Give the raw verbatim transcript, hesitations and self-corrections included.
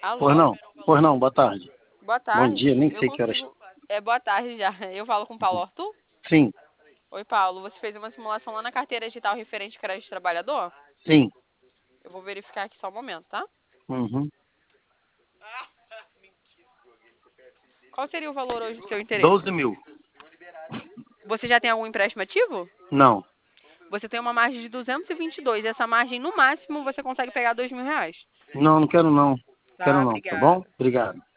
Pois Alô? não, pois não, boa tarde. Boa Bom tarde. dia, nem Eu sei que horas. consigo... É, boa tarde já. Eu falo com o Paulo Arthur? Sim, Oi, Paulo. Você fez uma simulação lá na carteira digital referente ao crédito trabalhador? sim. Eu vou verificar aqui só um momento, tá? Uhum. Qual seria o valor hoje do seu interesse? doze mil. Você já tem algum empréstimo ativo? Não. Você tem uma margem de duzentos e vinte e dois. Essa margem, no máximo, você consegue pegar dois mil reais. Não, não quero não. Quero Tá, não, tá bom? obrigada. Obrigado.